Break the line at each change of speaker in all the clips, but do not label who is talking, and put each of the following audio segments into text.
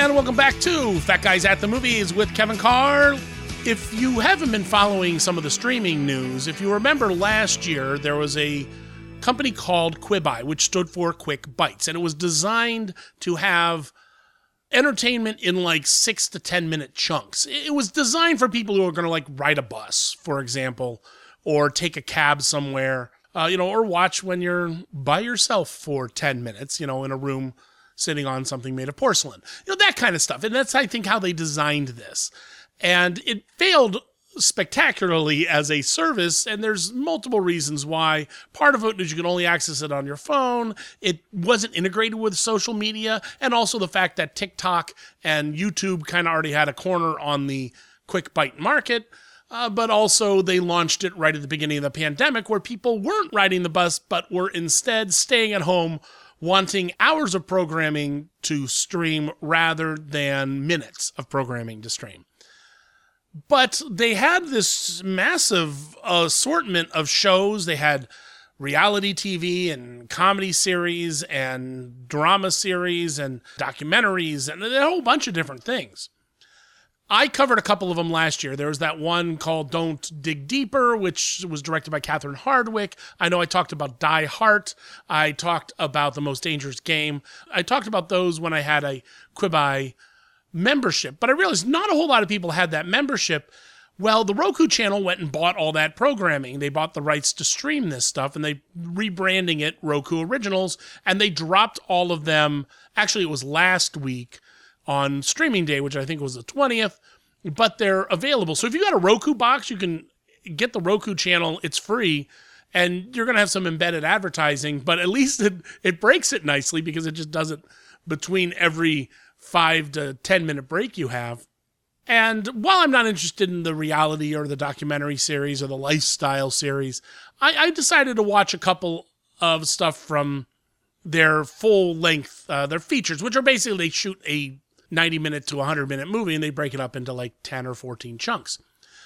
And welcome back to Fat Guys at the Movies with Kevin Carr. If you haven't been following some of the streaming news, if you remember last year, there was a company called Quibi, which stood for Quick Bites, and it was designed to have entertainment in like 6 to 10 minute chunks. It was designed for people who are going to like ride a bus, for example, or take a cab somewhere, or watch when you're by yourself for 10 minutes, in a room sitting on something made of porcelain, that kind of stuff. And that's, I think, how they designed this. And it failed spectacularly as a service, and there's multiple reasons why. Part of it is you can only access it on your phone. It wasn't integrated with social media, and also the fact that TikTok and YouTube kind of already had a corner on the quick bite market. But also they launched it right at the beginning of the pandemic, where people weren't riding the bus, but were instead staying at home wanting hours of programming to stream rather than minutes of programming to stream. But they had this massive assortment of shows. They had reality TV and comedy series and drama series and documentaries and a whole bunch of different things. I covered a couple of them last year. There was that one called Don't Dig Deeper, which was directed by Catherine Hardwicke. I know I talked about Die Hard. I talked about The Most Dangerous Game. I talked about those when I had a Quibi membership, but I realized not a whole lot of people had that membership. Well, the Roku channel went and bought all that programming. They bought the rights to stream this stuff, and they rebranding it Roku Originals, and they dropped all of them. Actually, it was last week on streaming day, which I think was the 20th, but they're available. So if you got a Roku box, you can get the Roku channel. It's free, and you're going to have some embedded advertising, but at least it breaks it nicely because it just does it between every 5 to 10 minute break you have. And while I'm not interested in the reality or the documentary series or the lifestyle series, I decided to watch a couple of stuff from their full length, their features, which are basically they shoot a 90-minute to 100-minute movie, and they break it up into like 10 or 14 chunks.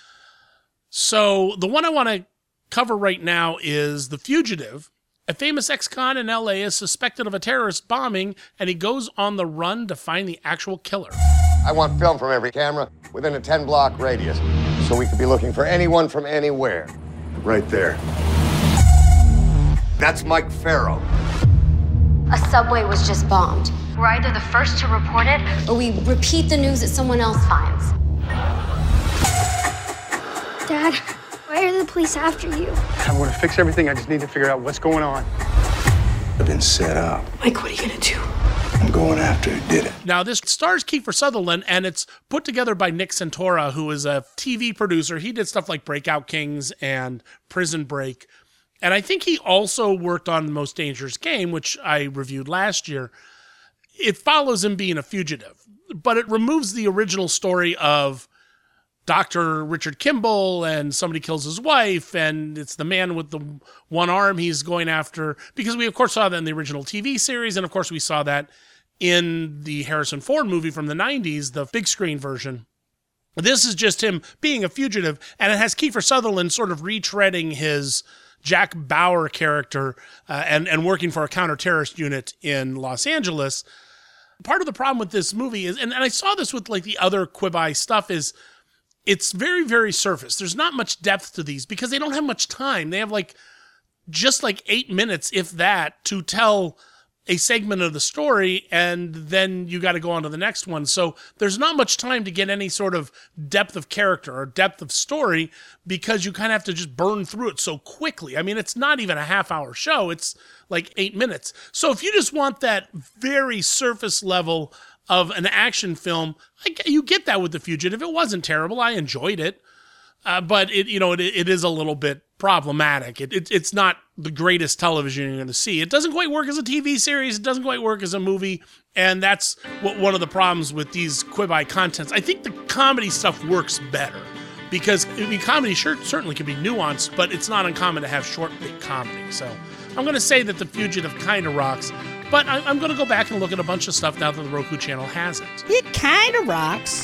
So the one I want to cover right now is The Fugitive. A famous ex-con in LA is suspected of a terrorist bombing, and he goes on the run to find the actual killer.
I want film from every camera within a 10-block radius, so we could be looking for anyone from anywhere. Right there. That's Mike Farrow.
A subway was just bombed. We're either the first to report it, or we repeat the news that someone else finds.
Dad, why are the police after you?
I'm going to fix everything. I just need to figure out what's going on.
I've been set up.
Mike, what are you gonna do?
I'm going after who did it.
Now, this stars Kiefer Sutherland, and it's put together by Nick Santora, who is a TV producer. He did stuff like Breakout Kings and Prison Break. And I think he also worked on The Most Dangerous Game, which I reviewed last year. It follows him being a fugitive, but it removes the original story of Dr. Richard Kimball and somebody kills his wife, and it's the man with the one arm he's going after, because we, of course, saw that in the original TV series, and, of course, we saw that in the Harrison Ford movie from the 90s, the big screen version. This is just him being a fugitive, and it has Kiefer Sutherland sort of retreading his Jack Bauer character and working for a counter-terrorist unit in Los Angeles. Part of the problem with this movie is, and I saw this with like the other Quibi stuff, is it's very, very surface. There's not much depth to these because they don't have much time. They have just 8 minutes, if that, to tell a segment of the story, and then you got to go on to the next one. So there's not much time to get any sort of depth of character or depth of story because you kind of have to just burn through it so quickly. I mean, it's not even a half-hour show. It's like 8 minutes. So if you just want that very surface level of an action film, you get that with The Fugitive. It wasn't terrible. I enjoyed it. But it is a little bit problematic. It's not the greatest television you're going to see. It doesn't quite work as a TV series. It doesn't quite work as a movie. And that's one of the problems with these Quibi contents. I think the comedy stuff works better because comedy certainly can be nuanced, but it's not uncommon to have short, big comedy. So I'm going to say that The Fugitive kind of rocks. But I'm going to go back and look at a bunch of stuff now that the Roku channel has it.
It kind of rocks.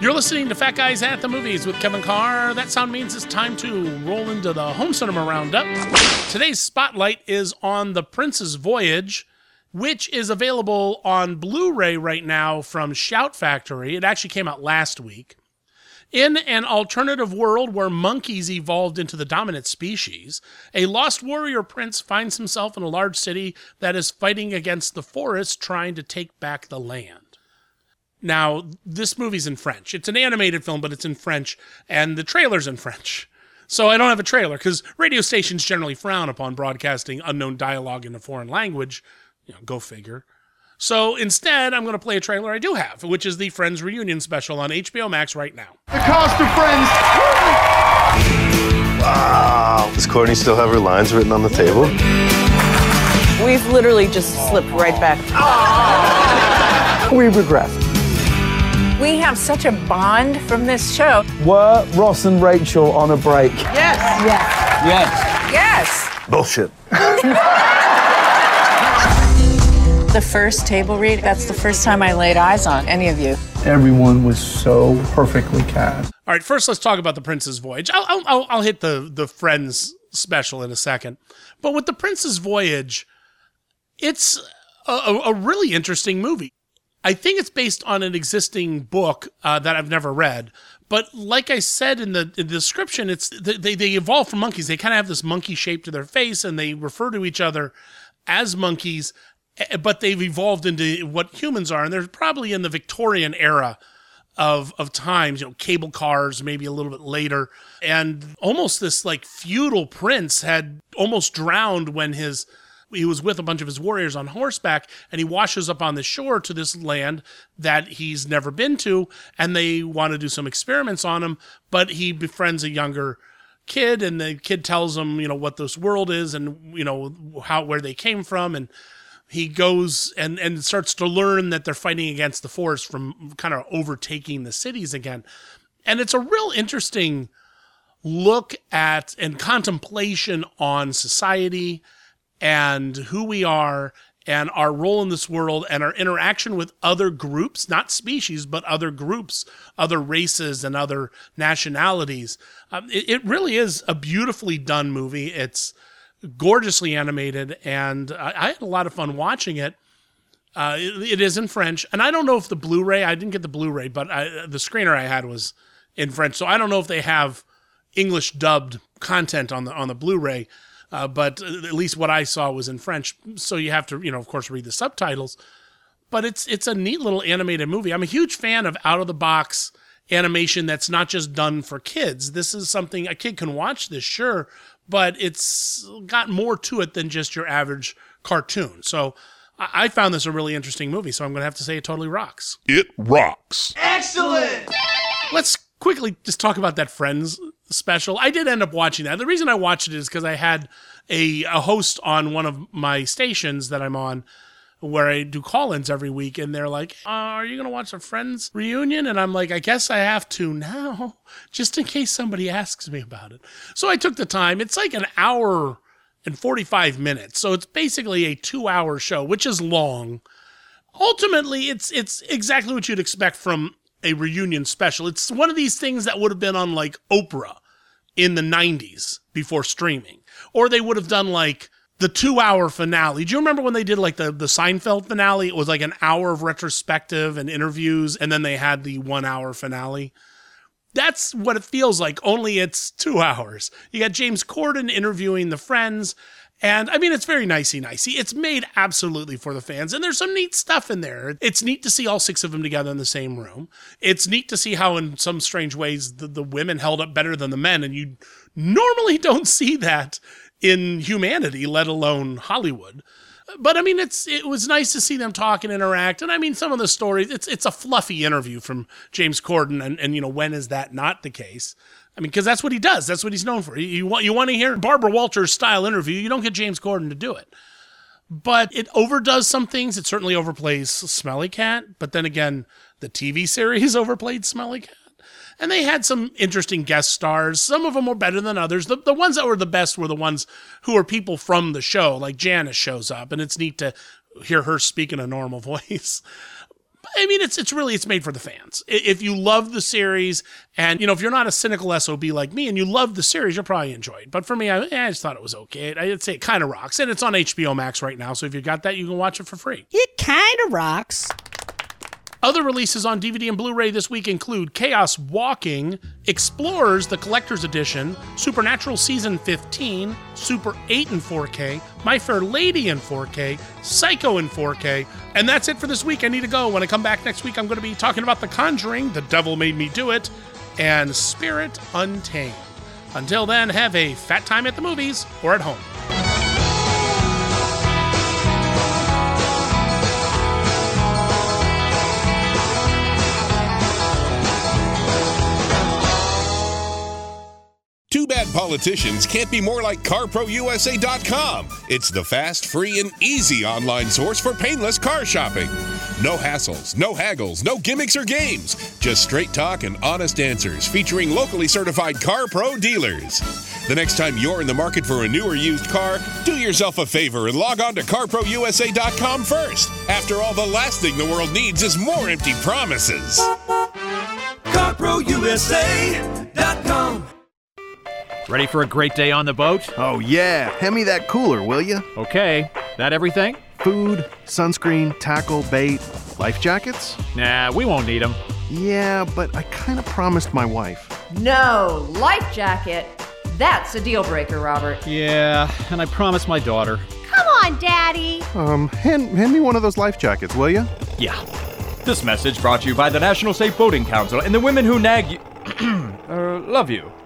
You're listening to Fat Guys at the Movies with Kevin Carr. That sound means it's time to roll into the Home Cinema Roundup. Today's spotlight is on The Prince's Voyage, which is available on Blu-ray right now from Shout Factory. It actually came out last week. In an alternative world where monkeys evolved into the dominant species, a lost warrior prince finds himself in a large city that is fighting against the forest trying to take back the land. Now, this movie's in French. It's an animated film, but it's in French, and the trailer's in French. So I don't have a trailer, because radio stations generally frown upon broadcasting unknown dialogue in a foreign language. Go figure. So instead, I'm going to play a trailer I do have, which is the Friends reunion special on HBO Max right now.
The cast of Friends.
Wow. Does Courtney still have her lines written on the table?
We've literally just slipped right back.
We regress.
We have such a bond from this show.
Were Ross and Rachel on a break?
Yes.
Yes.
Yes.
Bullshit.
The first table read, that's the first time I laid eyes on any of you.
Everyone was so perfectly cast.
All right, first let's talk about The Prince's Voyage. I'll hit the Friends special in a second. But with The Prince's Voyage, it's a really interesting movie. I think it's based on an existing book that I've never read. But like I said in the description, they evolve from monkeys. They kind of have this monkey shape to their face, and they refer to each other as monkeys, but they've evolved into what humans are. And they're probably in the Victorian era of times, cable cars, maybe a little bit later. And almost this like feudal prince had almost drowned when he was with a bunch of his warriors on horseback, and he washes up on the shore to this land that he's never been to, and they want to do some experiments on him, but he befriends a younger kid, and the kid tells him, what this world is and, where they came from, and he goes and starts to learn that they're fighting against the forest from kind of overtaking the cities again. And it's a real interesting look at and contemplation on society and who we are and our role in this world and our interaction with other groups, not species, but other groups, other races and other nationalities. It really is a beautifully done movie. It's gorgeously animated, and I had a lot of fun watching it. It is in French, and I don't know if the Blu-ray, I didn't get the Blu-ray, but the screener I had was in French, so I don't know if they have English dubbed content on the Blu-ray. But at least what I saw was in French, so you have to, of course, read the subtitles. But it's a neat little animated movie. I'm a huge fan of out-of-the-box animation that's not just done for kids. This is something, a kid can watch this, sure, but it's got more to it than just your average cartoon. So I found this a really interesting movie, so I'm going to have to say it totally rocks.
It rocks.
Excellent.
Let's quickly just talk about that Friends special. I did end up watching that. The reason I watched it is because I had a host on one of my stations that I'm on where I do call-ins every week, and they're like, are you going to watch a Friends reunion? And I'm like, I guess I have to now, just in case somebody asks me about it. So I took the time. It's like an hour and 45 minutes. So it's basically a 2-hour show, which is long. Ultimately, it's exactly what you'd expect from a reunion special. It's one of these things that would have been on like Oprah in the 90s before streaming. Or they would have done like the 2-hour finale. Do you remember when they did like the Seinfeld finale? It was like an hour of retrospective and interviews, and then they had the 1-hour finale. That's what it feels like, only it's 2 hours. You got James Corden interviewing the friends, and I mean, it's very nicey. It's made absolutely for the fans, and there's some neat stuff in there. It's neat to see all 6 of them together in the same room. It's neat to see how in some strange ways the women held up better than the men, and you normally don't see that in humanity, let alone Hollywood. But I mean, it was nice to see them talk and interact. And I mean, some of the stories, it's a fluffy interview from James Corden. And when is that not the case? I mean, because that's what he does. That's what he's known for. You want to hear Barbara Walters style interview, you don't get James Corden to do it. But it overdoes some things. It certainly overplays Smelly Cat. But then again, the TV series overplayed Smelly Cat. And they had some interesting guest stars. Some of them were better than others. The ones that were the best were the ones who are people from the show, like Janice shows up, and it's neat to hear her speak in a normal voice. I mean, it's made for the fans. If you love the series, and if you're not a cynical SOB like me and you love the series, you'll probably enjoy it. But for me, I just thought it was okay. I'd say it kind of rocks, and it's on HBO Max right now. So if you got that, you can watch it for free.
It kind of rocks.
Other releases on DVD and Blu-ray this week include Chaos Walking, Explorers, the Collector's Edition, Supernatural Season 15, Super 8 in 4K, My Fair Lady in 4K, Psycho in 4K, and that's it for this week. I need to go. When I come back next week, I'm going to be talking about The Conjuring, The Devil Made Me Do It, and Spirit Untamed. Until then, have a fat time at the movies or at home.
Too bad politicians can't be more like CarProUSA.com. It's the fast, free, and easy online source for painless car shopping. No hassles, no haggles, no gimmicks or games. Just straight talk and honest answers featuring locally certified CarPro dealers. The next time you're in the market for a new or used car, do yourself a favor and log on to CarProUSA.com first. After all, the last thing the world needs is more empty promises.
CarProUSA.com.
Ready for a great day on the boat?
Oh yeah, hand me that cooler, will ya?
Okay, that everything?
Food, sunscreen, tackle, bait, life jackets?
Nah, we won't need them.
Yeah, but I kind of promised my wife.
No, life jacket. That's a deal breaker, Robert.
Yeah, and I promised my daughter.
Come on, Daddy.
Hand me one of those life jackets, will ya?
Yeah. This message brought to you by the National Safe Boating Council and the women who nag you. Love you.